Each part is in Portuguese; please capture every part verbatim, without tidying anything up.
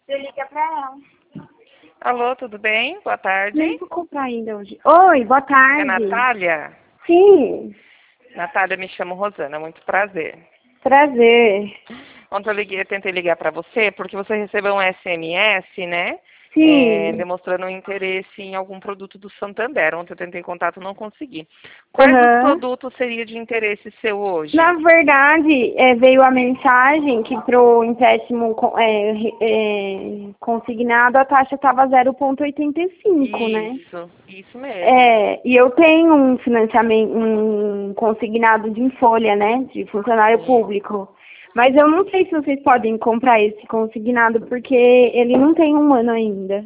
Você liga pra ela. Alô, tudo bem? Boa tarde. Nem vou comprar ainda hoje. Oi, boa tarde. É Natália? Sim. Natália, me chamo Rosana, muito prazer. Prazer. Ontem eu liguei, eu tentei ligar para você porque você recebeu um S M S, né? É, Sim. demonstrando um interesse em algum produto do Santander. Ontem eu tentei contato, não consegui. Quais os Uhum. produtos seria de interesse seu hoje? Na verdade, é, veio a mensagem que pro empréstimo co- é, re- é, consignado a taxa estava zero vírgula oitenta e cinco, né? Isso, isso mesmo. É, e eu tenho um financiamento, um consignado de em folha, né? De funcionário Sim. público. Mas eu não sei se vocês podem comprar esse consignado, porque ele não tem um ano ainda.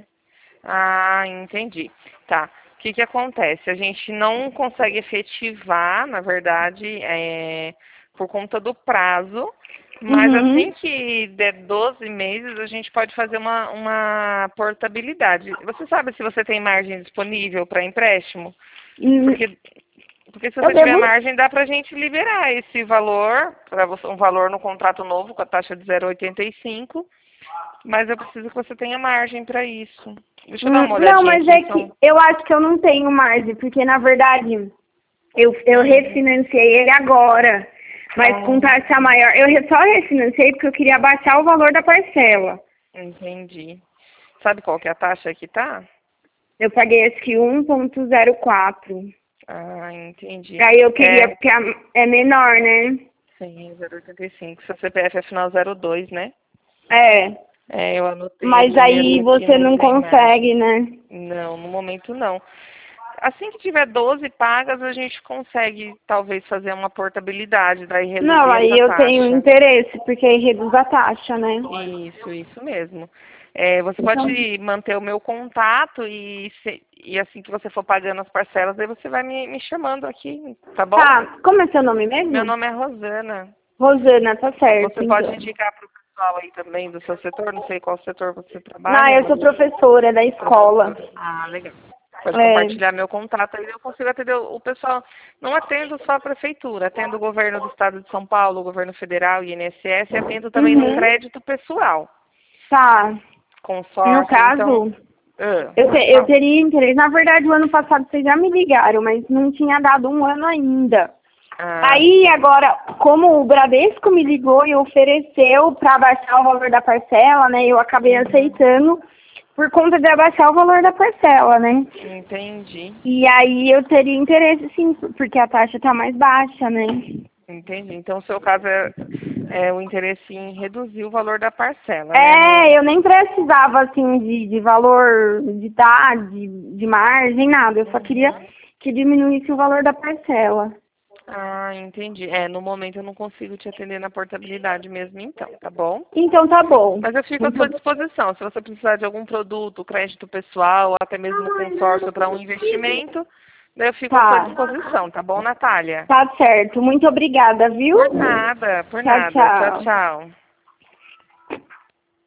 Ah, entendi. Tá. O que que acontece? A gente não consegue efetivar, na verdade, é, por conta do prazo, mas assim Uhum. que der doze meses, a gente pode fazer uma, uma portabilidade. Você sabe se você tem margem disponível para empréstimo? Hum, Porque, porque se Eu você tiver devo. margem, dá para a gente liberar esse valor, para você, um valor no contrato novo com a taxa de zero vírgula oitenta e cinco, mas eu preciso que você tenha margem para isso. Deixa eu dar Hum, uma Não, olhadinha mas aqui, é que são... eu acho que eu não tenho margem, porque na verdade eu, eu Uhum. refinanciei ele agora, mas com Ah, taxa maior. Eu re- só refinanciei porque eu queria baixar o valor da parcela. entendi. Sabe qual que é a taxa que tá? Eu paguei acho que um ponto zero quatro. Ah, entendi. Aí eu queria, É, porque a- é menor, né? sim, zero oitenta e cinco. Seu C P F é final zero dois, né? É, É, eu anotei mas ali aí mesmo que você não não tem margem. consegue, né? Não, no momento não. Assim que tiver doze pagas, a gente consegue talvez fazer uma portabilidade, daí Não, reduzir aí essa eu tenho taxa. interesse, porque aí reduz a taxa, né? Isso, isso mesmo. É, você Então, pode manter o meu contato e, se- e assim que você for pagando as parcelas, aí você vai me, me chamando aqui, tá bom? tá. Como é seu nome Meu mesmo? nome é Rosana. Rosana, tá certo, Você pode então. indicar para o pessoal aí também do seu setor, não sei qual setor você Não, trabalha, eu sou mas professora da escola. professora. Ah, legal. Pode É. compartilhar meu contato aí, eu consigo atender o o pessoal. Não atendo só a prefeitura, atendo o governo do estado de São Paulo, o governo federal, I N S S, e atendo também no Uhum. crédito pessoal. Tá. No Consórcio, então. caso, Ah, eu, pode te- eu falar. teria interesse. Na verdade, o ano passado vocês já me ligaram, mas não tinha dado um ano ainda. Ah, Aí, sim. agora, como o Bradesco me ligou e ofereceu para abaixar o valor da parcela, né? Eu acabei Uhum. aceitando por conta de abaixar o valor da parcela, né? Entendi. E aí eu teria interesse sim, porque a taxa tá mais baixa, né? Entendi. Então, o seu caso é, é o interesse em reduzir o valor da parcela, né? No... É, eu nem precisava, assim, de, de valor de tá, de, de margem, nada. Eu só queria Uhum. que diminuísse o valor da parcela. Ah, entendi. É, no momento eu não consigo te atender na portabilidade mesmo, então, tá bom? Então tá bom. Mas eu fico à sua Muito... disposição. Se você precisar de algum produto, crédito pessoal, ou até mesmo consórcio para um investimento, daí eu fico à sua Tá. disposição, tá bom, Natália? Tá certo. Muito obrigada, viu? Por nada, por Tchau, nada. Tchau, tchau. tchau.